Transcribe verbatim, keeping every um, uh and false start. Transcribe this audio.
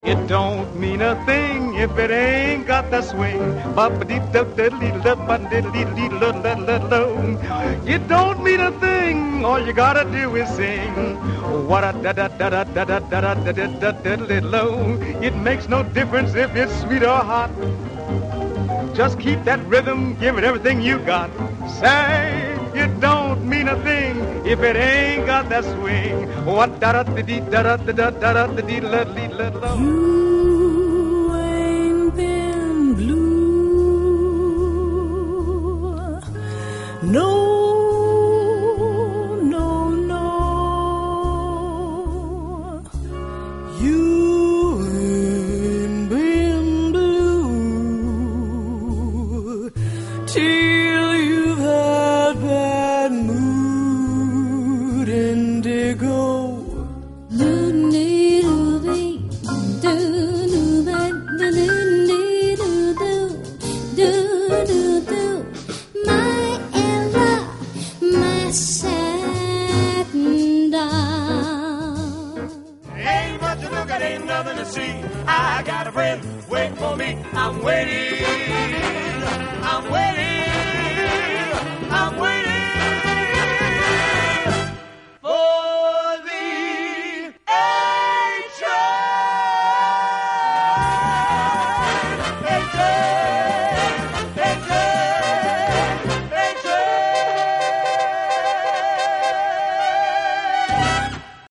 It don't mean a thing if it ain't got the swing. It don't mean a thing, all you gotta do is sing. What a da da da da da da da da da da da. It makes no difference if it's sweet or hot. Just keep that rhythm, give it everything you got. Say, it don't mean a thing if it ain't got that swing. What da da da da da da da da da da. You ain't been blue. No. I got a friend waiting for me. I'm waiting. I'm waiting.